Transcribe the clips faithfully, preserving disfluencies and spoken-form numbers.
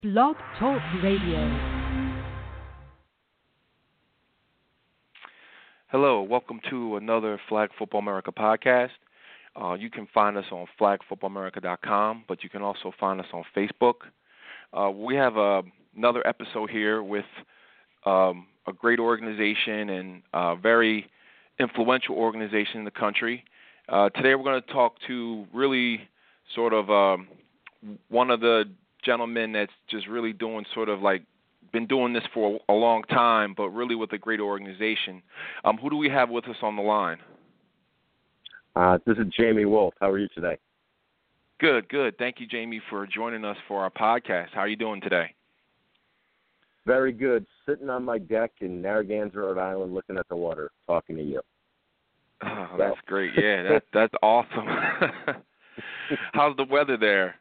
Blog Talk Radio. Hello, welcome to another Flag Football America podcast. Uh, you can find us on flag football america dot com, but you can also find us on Facebook. Uh, we have uh, another episode here with um, a great organization and a very influential organization in the country. Uh, today we're going to talk to really sort of um, one of the gentlemen that's just really doing sort of like been doing this for a long time, but really with a great organization. Um, who do we have with us on the line? Uh, this is Jamie Wolf. How are you today? Good, good. Thank you, Jamie, for joining us for our podcast. How are you doing today? Very good. Sitting on my deck in Narragansett, Rhode Island, looking at the water, talking to you. Oh, so. That's great. Yeah, that, that's awesome. How's the weather there?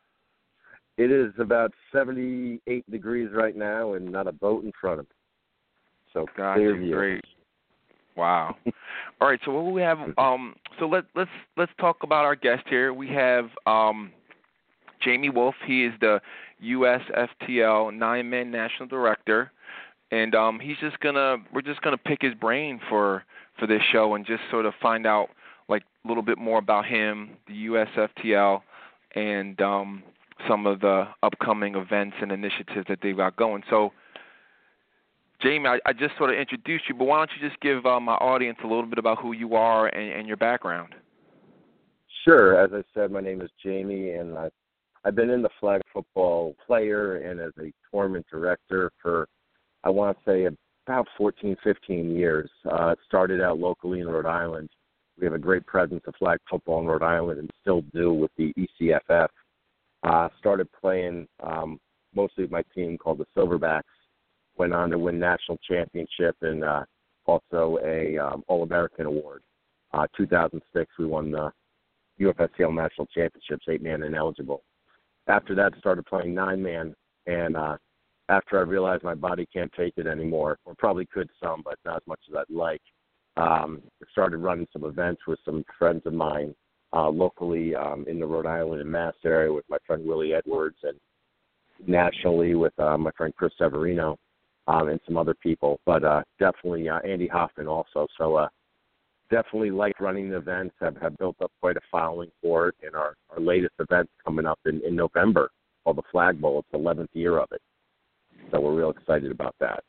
It is about seventy-eight degrees right now and not a boat in front of me. So gotcha, clear view. Great. Wow. All right, so what we have um so let let's let's talk about our guest here. We have um Jamie Wolf. He is the U S F T L nine-man national director, and um he's just gonna we're just gonna pick his brain for for this show and just sort of find out like a little bit more about him, the U S F T L, and um some of the upcoming events and initiatives that they've got going. So, Jamie, I, I just sort of introduced you, but why don't you just give uh, my audience a little bit about who you are and, and your background? Sure. As I said, my name is Jamie, and I've, I've been in the flag football player and as a tournament director for, I want to say, about fourteen, fifteen years. Uh, it started out locally in Rhode Island. We have a great presence of flag football in Rhode Island and still do with the E C F F. Uh, started playing um, mostly with my team called the Silverbacks. Went on to win national championship and uh, also a um, All-American award. Uh, two thousand six, we won the U F S T L national championships, eight-man ineligible. After that, started playing nine-man, and uh, after I realized my body can't take it anymore, or probably could some, but not as much as I'd like, um, started running some events with some friends of mine. Uh, locally um, in the Rhode Island and Mass area with my friend Willie Edwards, and nationally with uh, my friend Chris Severino um, and some other people. But uh, definitely uh, Andy Hoffman also. So uh, definitely like running the events, have, have built up quite a following for it. And our, our latest event's coming up in, in November called the Flag Bowl. It's the eleventh year of it. So we're real excited about that.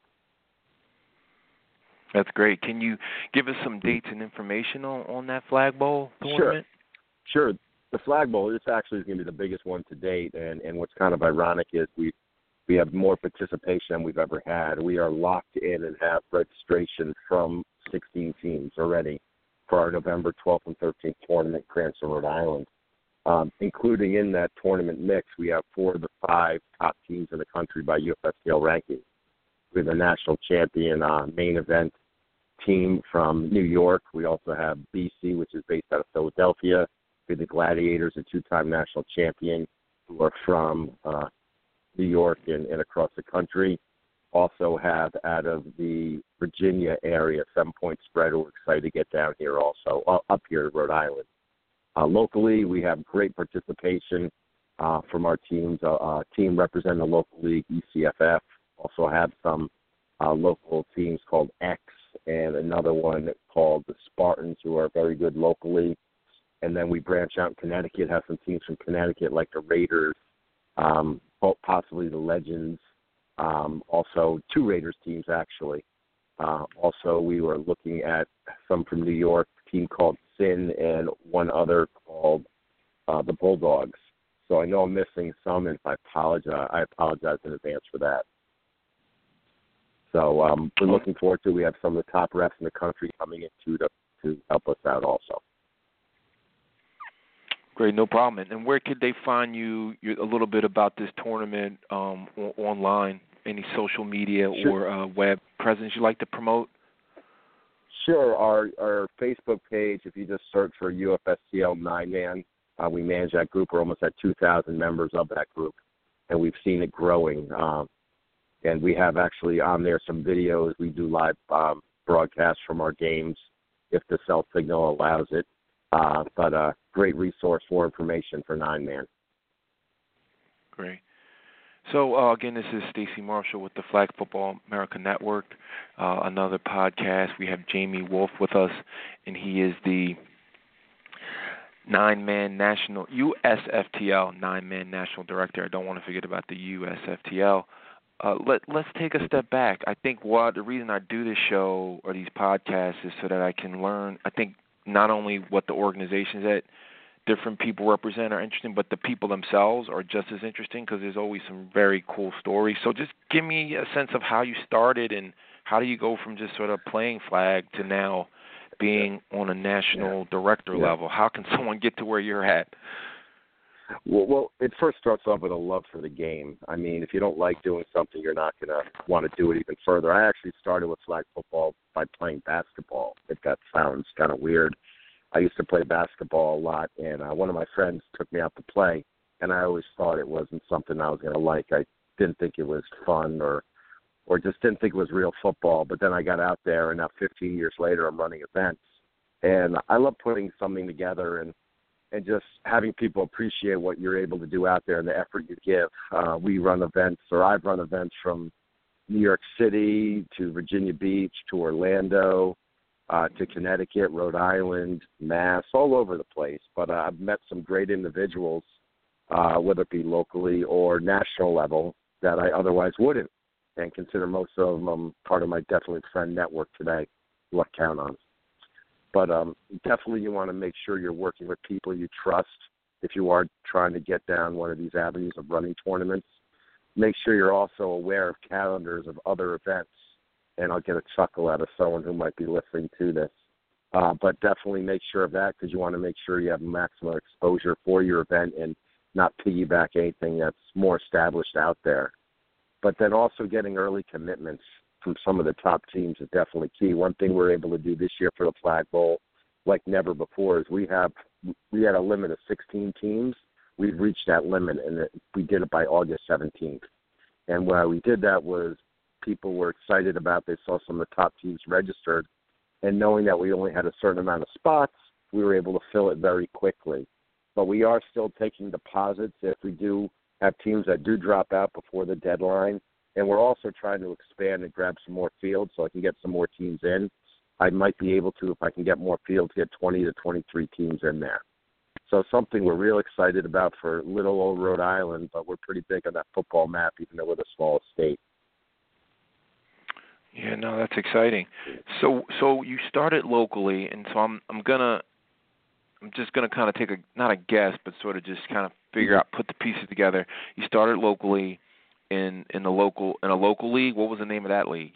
That's great. Can you give us some dates and information on, on that Flag Bowl tournament? Sure. Sure. The Flag Bowl, this actually is going to be the biggest one to date, and, and what's kind of ironic is we we have more participation than we've ever had. We are locked in and have registration from sixteen teams already for our November twelfth and thirteenth tournament in Cranston, Rhode Island. Um, including in that tournament mix, we have four of the five top teams in the country by U F S T L ranking. We have a national champion uh, main event team from New York. We also have B C, which is based out of Philadelphia. We have the Gladiators, a two-time national champion, who are from uh, New York and, and across the country. Also have out of the Virginia area, seven-point spread. We're excited to get down here also, uh, up here in Rhode Island. Uh, locally, we have great participation uh, from our teams. Uh, uh, team representing the local league, E C F F. Also have some uh, local teams called X and another one called the Spartans, who are very good locally. And then we branch out in Connecticut, have some teams from Connecticut like the Raiders, um, possibly the Legends, um, also two Raiders teams actually. Uh, also, we were looking at some from New York, a team called Sin, and one other called uh, the Bulldogs. So I know I'm missing some, and if I apologize, I apologize in advance for that. So um, we're looking forward to it. We have some of the top refs in the country coming in too to, to help us out also. Great, no problem. And where could they find you, you a little bit about this tournament um, o- online? Any social media Sure. or uh, web presence you'd like to promote? Sure. Our our Facebook page, if you just search for U F S T L nine-man, uh, we manage that group. We're almost at two thousand members of that group, and we've seen it growing. Um, and we have actually on there some videos. We do live um, broadcasts from our games if the cell signal allows it. Uh, but a great resource for information for nine-man. Great. So, uh, again, this is Stacy Marshall with the Flag Football America Network, uh, another podcast. We have Jamie Wolf with us, and he is the nine-man national, U S F T L, nine-man national director. I don't want to forget about the U S F T L. Uh, let, let's take a step back. I think what the reason I do this show or these podcasts is so that I can learn, I think, not only what the organizations that different people represent are interesting, but the people themselves are just as interesting because there's always some very cool stories. So just give me a sense of how you started and how do you go from just sort of playing flag to now being on a national yeah. director yeah. level. How can someone get to where you're at? Well, well, it first starts off with a love for the game. I mean, if you don't like doing something, you're not going to want to do it even further. I actually started with flag football by playing basketball, if that sounds kind of weird. I used to play basketball a lot, and uh, one of my friends took me out to play, and I always thought it wasn't something I was going to like. I didn't think it was fun or or just didn't think it was real football. But then I got out there, and now fifteen years later, I'm running events. And I love putting something together and, and just having people appreciate what you're able to do out there and the effort you give. Uh, we run events, or I've run events from New York City to Virginia Beach to Orlando, Uh, to Connecticut, Rhode Island, Mass, all over the place. But uh, I've met some great individuals, uh, whether it be locally or national level, that I otherwise wouldn't, and consider most of them part of my Definitely Friend network today. Luck count on. But um, definitely you want to make sure you're working with people you trust if you are trying to get down one of these avenues of running tournaments. Make sure you're also aware of calendars of other events. And I'll get a chuckle out of someone who might be listening to this. Uh, but definitely make sure of that because you want to make sure you have maximum exposure for your event and not piggyback anything that's more established out there. But then also getting early commitments from some of the top teams is definitely key. One thing we're able to do this year for the Flag Bowl, like never before, is we have we had a limit of sixteen teams. We've reached that limit, and it, we did it by August seventeenth. And why we did that was people were excited about. They saw some of the top teams registered, and knowing that we only had a certain amount of spots, we were able to fill it very quickly. But we are still taking deposits if we do have teams that do drop out before the deadline, and we're also trying to expand and grab some more fields so I can get some more teams in. I might be able to, if I can get more fields, get twenty to twenty-three teams in there. So something we're real excited about for little old Rhode Island, but we're pretty big on that football map, even though we're the smallest state. Yeah, no, that's exciting. So, so you started locally, and so I'm, I'm gonna, I'm just gonna kind of take a, not a guess, but sort of just kind of figure out, put the pieces together. You started locally in, in the local, in a local league. What was the name of that league?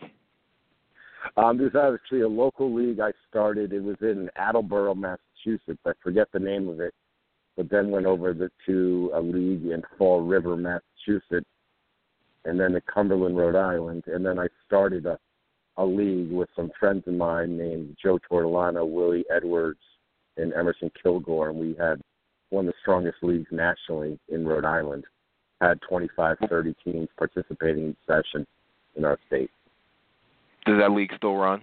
Um, there's actually a local league I started. It was in Attleboro, Massachusetts. I forget the name of it, but then went over the, to a league in Fall River, Massachusetts, and then to Cumberland, Rhode Island, and then I started a a league with some friends of mine named Joe Tortolano, Willie Edwards, and Emerson Kilgore, and we had one of the strongest leagues nationally in Rhode Island. Had twenty-five, thirty teams participating in session in our state. Does that league still run?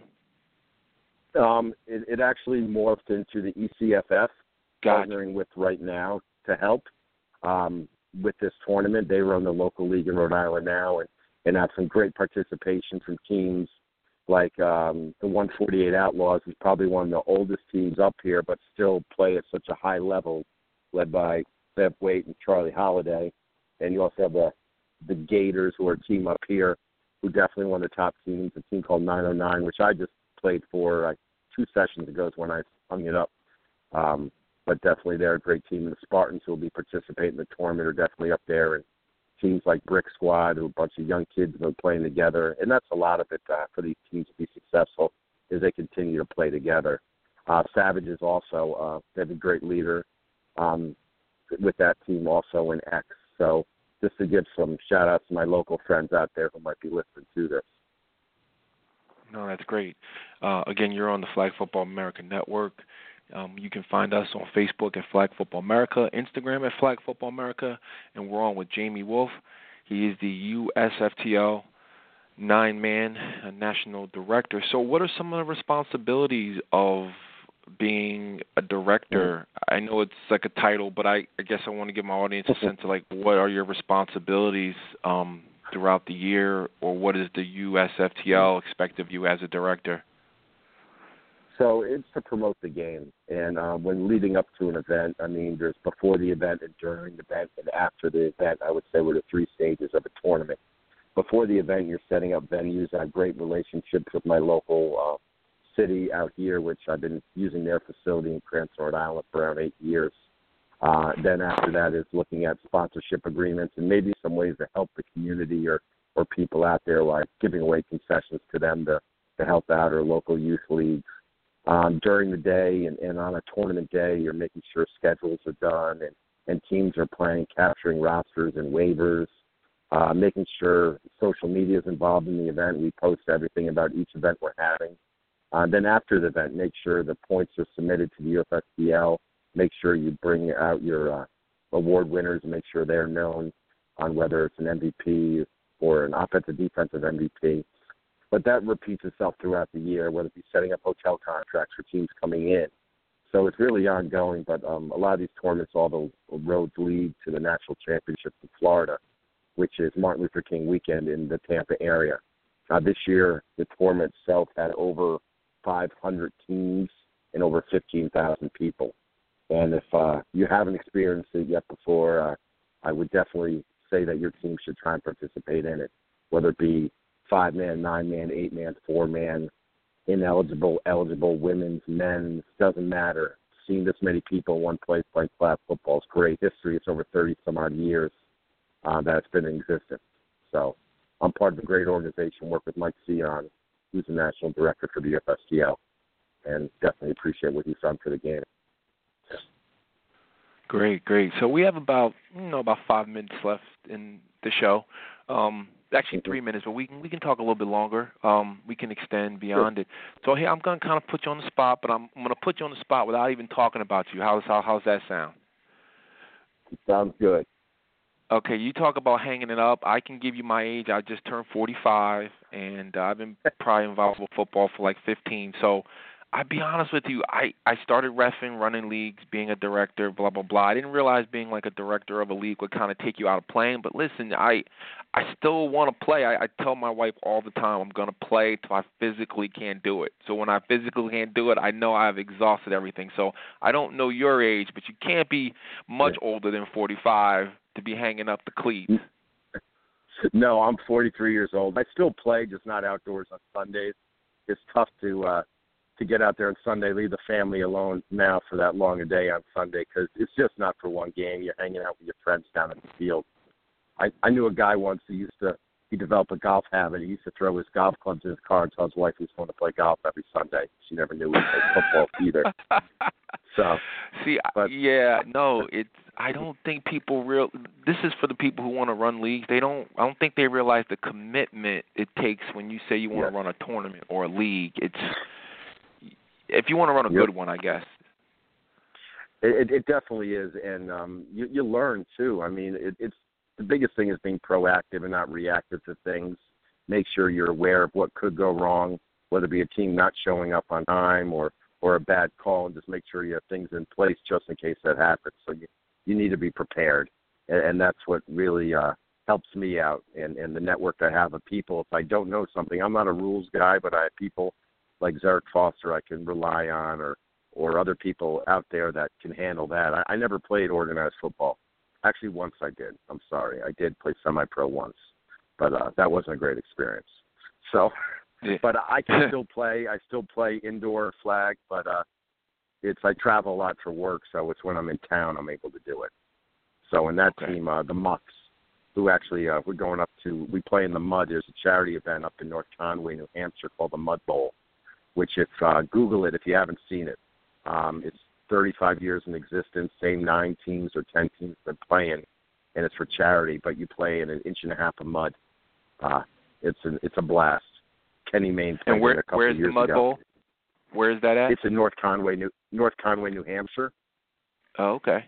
Um, it, it actually morphed into the E C F F, gotcha. Partnering with Right Now to help um, with this tournament. They run the local league in Rhode Island now and, and have some great participation from teams like um, the one forty-eight Outlaws is probably one of the oldest teams up here, but still play at such a high level, led by Bev Waite and Charlie Holiday. And you also have the, the Gators, who are a team up here, who definitely one of the top teams, a team called nine oh nine, which I just played for uh, two sessions ago is when I hung it up. Um, but definitely they're a great team. And the Spartans, who will be participating in the tournament, are definitely up there. And teams like Brick Squad, who are a bunch of young kids who are playing together. And that's a lot of it uh, for these teams to be successful, is they continue to play together. Uh, Savages also, uh, they have a great leader um, with that team also in X. So just to give some shout-outs to my local friends out there who might be listening to this. No, that's great. Uh, again, you're on the Flag Football America Network. Um, you can find us on Facebook at Flag Football America, Instagram at Flag Football America, and we're on with Jamie Wolf. He is the U S F T L nine-man national director. So what are some of the responsibilities of being a director. I know it's like a title, but I, I guess I want to give my audience a sense of like what are your responsibilities um, throughout the year, or what is the U S F T L expect of you as a director? So it's to promote the game, and uh, when leading up to an event, I mean, there's before the event and during the event and after the event. I would say we're the three stages of a tournament. Before the event, you're setting up venues. I have great relationships with my local uh, city out here, which I've been using their facility in Cranston, Rhode Island for around eight years. Uh, then after that is looking at sponsorship agreements and maybe some ways to help the community or, or people out there, like giving away concessions to them to, to help out, or local youth leagues. Um, during the day and, and on a tournament day, you're making sure schedules are done and, and teams are playing, capturing rosters and waivers, uh, making sure social media is involved in the event. We post everything about each event we're having. Uh, then after the event, make sure the points are submitted to the U F S T L. Make sure you bring out your uh, award winners and make sure they're known on whether it's an M V P or an offensive defensive M V P. But that repeats itself throughout the year, whether it be setting up hotel contracts for teams coming in. So it's really ongoing, but um, a lot of these tournaments, all the roads lead to the national championship in Florida, which is Martin Luther King weekend in the Tampa area. Uh, this year, the tournament itself had over five hundred teams and over fifteen thousand people. And if uh, you haven't experienced it yet before, uh, I would definitely say that your team should try and participate in it, whether it be five-man, nine-man, eight-man, four-man, ineligible, eligible, women's, men's, doesn't matter. Seeing this many people in one place playing flag football is great history. It's over thirty-some-odd years uh, that it's been in existence. So I'm part of a great organization, work with Mike Sion, who's the national director for the U F S T L, and definitely appreciate what he's done for the game. Great, great. So we have about, you know, about five minutes left in the show. Um, actually three minutes, but we can we can talk a little bit longer. Um, we can extend beyond it. So here I'm going to kind of put you on the spot, but I'm, I'm going to put you on the spot without even talking about you. How's how, how's that sound? It sounds good. Okay, you talk about hanging it up. I can give you my age. I just turned forty-five, and uh, I've been probably involved with football for like fifteen. So I'll be honest with you, I, I started reffing, running leagues, being a director, blah, blah, blah. I didn't realize being like a director of a league would kind of take you out of playing. But listen, I I still want to play. I, I tell my wife all the time I'm going to play till I physically can't do it. So when I physically can't do it, I know I've exhausted everything. So I don't know your age, but you can't be much yeah. older than forty-five to be hanging up the cleats. No, I'm forty-three years old. I still play, just not outdoors on Sundays. It's tough to uh, to get out there on Sunday, leave the family alone now for that long a day on Sunday, because it's just not for one game. You're hanging out with your friends down at the field. I, I knew a guy once who used to, he developed a golf habit. He used to throw his golf clubs in his car and tell his wife he was going to play golf every Sunday. She never knew he played football either. So, see, but, yeah, no, it's. I don't think people real. This is for the people who want to run leagues. They don't. I don't think they realize the commitment it takes when you say you want yes. to run a tournament or a league. It's if you want to run a yep. good one, I guess. It, it definitely is, and um, you, you learn too. I mean, it, it's the biggest thing is being proactive and not reactive to things. Make sure you're aware of what could go wrong, whether it be a team not showing up on time or or a bad call, and just make sure you have things in place just in case that happens. So you. You need to be prepared, and, and that's what really uh, helps me out. And, and the network I have of people, if I don't know something, I'm not a rules guy, but I have people like Zarek Foster I can rely on, or or other people out there that can handle that. I, I never played organized football. Actually, once I did. I'm sorry. I did play semi-pro once, but uh, that wasn't a great experience. So, yeah. But I can still play. I still play indoor flag, but uh, It's I travel a lot for work, so it's when I'm in town I'm able to do it. So in that okay. team, uh, the Mucks, who actually uh, we're going up to, we play in the mud. There's a charity event up in North Conway, New Hampshire, called the Mud Bowl, which if uh, Google it if you haven't seen it. Um, it's thirty-five years in existence, same nine teams or ten teams been playing, and it's for charity. But you play in an inch and a half of mud. Uh, it's an, it's a blast. Kenny Mayne played and where, it a couple where's of years the Mud ago. Bowl? Where is that at? It's in North Conway, New North Conway, New Hampshire. Oh, okay.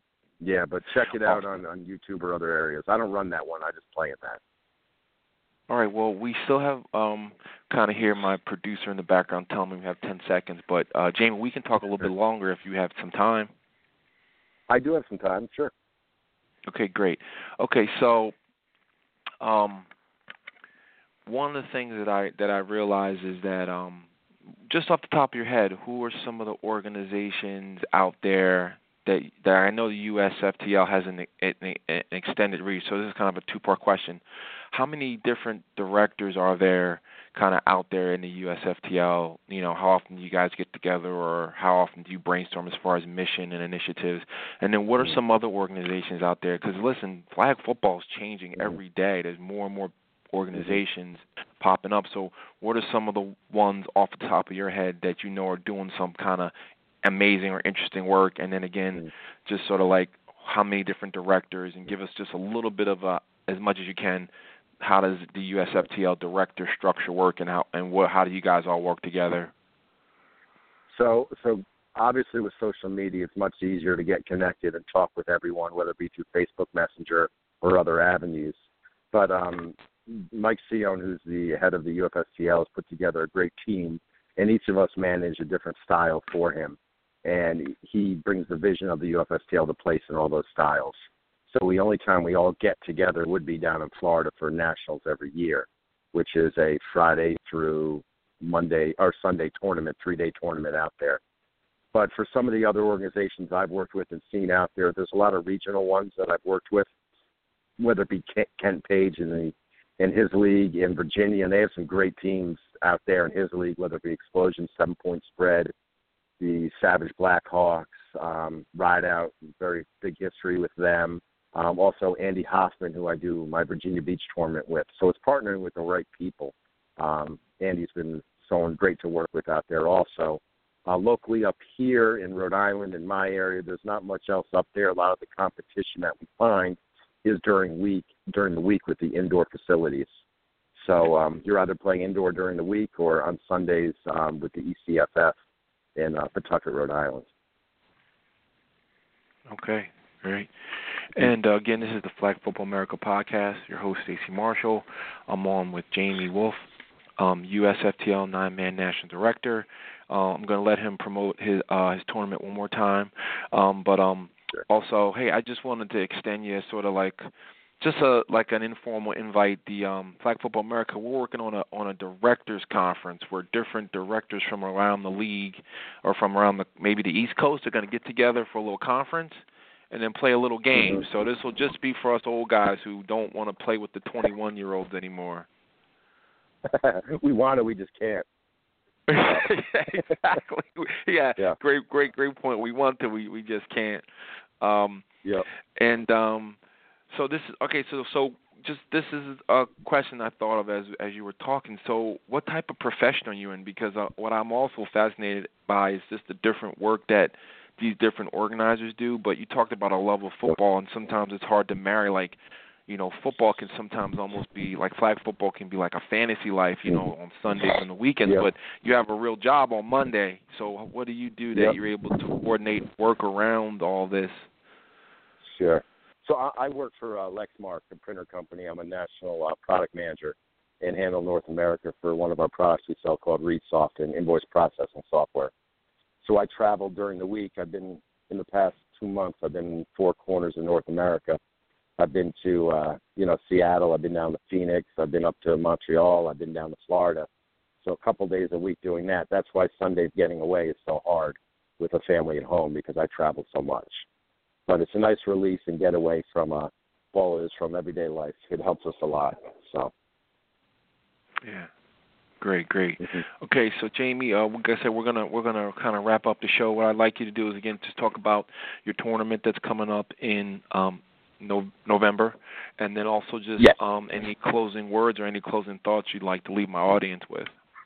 Yeah, but check it out awesome. on, on YouTube or other areas. I don't run that one. I just play in that. All right. Well, we still have um, kind of hear my producer in the background telling me we have ten seconds. But, uh, Jamie, we can talk a little bit longer if you have some time. I do have some time, sure. Okay, great. Okay, so um, one of the things that I that I realize is that um, just off the top of your head, who are some of the organizations out there that that I know the U S F T L has an, an, an extended reach? So this is kind of a two-part question. How many different directors are there kind of out there in the U S F T L? You know, how often do you guys get together, or how often do you brainstorm as far as mission and initiatives? And then what are some other organizations out there? Because, listen, flag football is changing every day. There's more and more organizations popping up. So what are some of the ones off the top of your head that you know are doing some kind of amazing or interesting work? And then, again, just sort of like how many different directors, and give us just a little bit of a, as much as you can, how does the U S F T L director structure work, and how and what how do you guys all work together? So, so obviously with social media, it's much easier to get connected and talk with everyone, whether it be through Facebook Messenger or other avenues. But um, Mike Sion, who's the head of the U F S T L, has put together a great team, and each of us manage a different style for him. And he brings the vision of the U F S T L to place in all those styles. So the only time we all get together would be down in Florida for Nationals every year, which is a Friday through Monday or Sunday tournament, three-day tournament out there. But for some of the other organizations I've worked with and seen out there, there's a lot of regional ones that I've worked with, whether it be Kent Page in the in his league in Virginia, and they have some great teams out there in his league, whether it be Explosion, Seven Point Spread, the Savage Blackhawks, um, Ride Out, very big history with them. Um, also, Andy Hoffman, who I do my Virginia Beach tournament with. So it's partnering with the right people. Um, Andy's been someone great to work with out there also. Uh, locally up here in Rhode Island, in my area, there's not much else up there. A lot of the competition that we find is during week during the week with the indoor facilities. So um, you're either playing indoor during the week or on Sundays um, with the E C F F in uh, Pawtucket, Rhode Island. Okay, great. And, uh, again, this is the Flag Football America podcast. Your host, Stacey Marshall. I'm on with Jamie Wolf, um, U S F T L nine-man national director. Uh, I'm going to let him promote his uh, his tournament one more time. Um, but um, Sure. also, hey, I just wanted to extend you sort of like just a like an informal invite. The um, Flag Football America, we're working on a on a directors conference where different directors from around the league or from around the maybe the East Coast are going to get together for a little conference and then play a little game. So this will just be for us old guys who don't want to play with the twenty-one-year-olds anymore. We want to, we just can't. Exactly. Yeah, yeah. Great, great, great point. We want to, we we just can't. Um, yeah. And um, so this is okay. So so just this is a question I thought of as as you were talking. So what type of profession are you in? Because uh, what I'm also fascinated by is just the different work that these different organizers do. But you talked about a love of football, and sometimes it's hard to marry. Like, you know, football can sometimes almost be like flag football can be like a fantasy life, you know, on Sundays and the weekends. Yep. But you have a real job on Monday. So what do you do that Yep. you're able to coordinate work around all this? Sure. So I, I work for uh, Lexmark, the printer company. I'm a national uh, product manager and handle North America for one of our products we sell called ReadSoft and invoice processing software. So I travel during the week. I've been, in the past two months, I've been in four corners of North America. I've been to, uh, you know, Seattle. I've been down to Phoenix. I've been up to Montreal. I've been down to Florida. So a couple days a week doing that. That's why Sundays getting away is so hard with a family at home, because I travel so much. But it's a nice release and get away from uh, all it is from everyday life. It helps us a lot. So. Yeah. Great, great. Mm-hmm. Okay, so Jamie, uh, like I said, we're gonna we're gonna kind of wrap up the show. What I'd like you to do is again just talk about your tournament that's coming up in um, no, November, and then also just yes. um, any closing words or any closing thoughts you'd like to leave my audience with.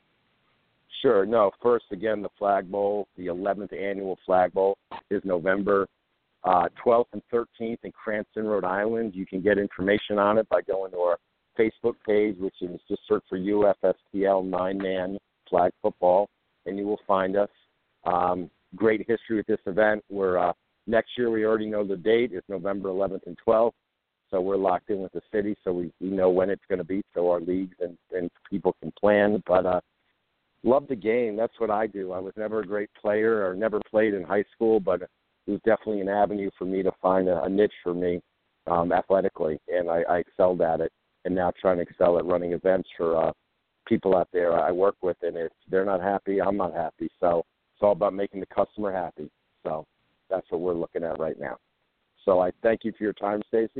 Sure. No. First, again, the Flag Bowl, the eleventh annual Flag Bowl, is November uh, twelfth and thirteenth in Cranston, Rhode Island. You can get information on it by going to our Facebook page, which is just search for U F S T L nine-man flag football, and you will find us. Um, great history with this event. We're uh, next year, we already know the date. It's November eleventh and twelfth. So we're locked in with the city, so we, we know when it's going to be, so our leagues and, and people can plan. But uh, love the game. That's what I do. I was never a great player or never played in high school, but it was definitely an avenue for me to find a, a niche for me um, athletically, and I, I excelled at it. And now trying to excel at running events for uh, people out there I work with, and if they're not happy, I'm not happy. So it's all about making the customer happy. So that's what we're looking at right now. So I thank you for your time, Stacy.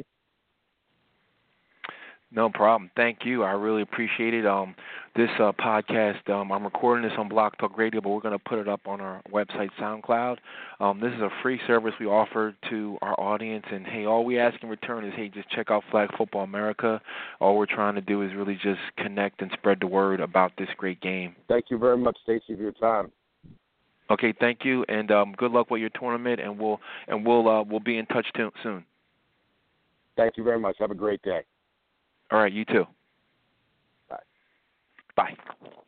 No problem. Thank you. I really appreciate it. Um, this uh, podcast, um, I'm recording this on Blog Talk Radio, but we're going to put it up on our website, SoundCloud. Um, this is a free service we offer to our audience, and, hey, all we ask in return is, hey, just check out Flag Football America. All we're trying to do is really just connect and spread the word about this great game. Thank you very much, Stacy, for your time. Okay, thank you, and um, good luck with your tournament, and we'll and we'll uh, we'll be in touch t- soon. Thank you very much. Have a great day. All right, you too. Bye. Bye.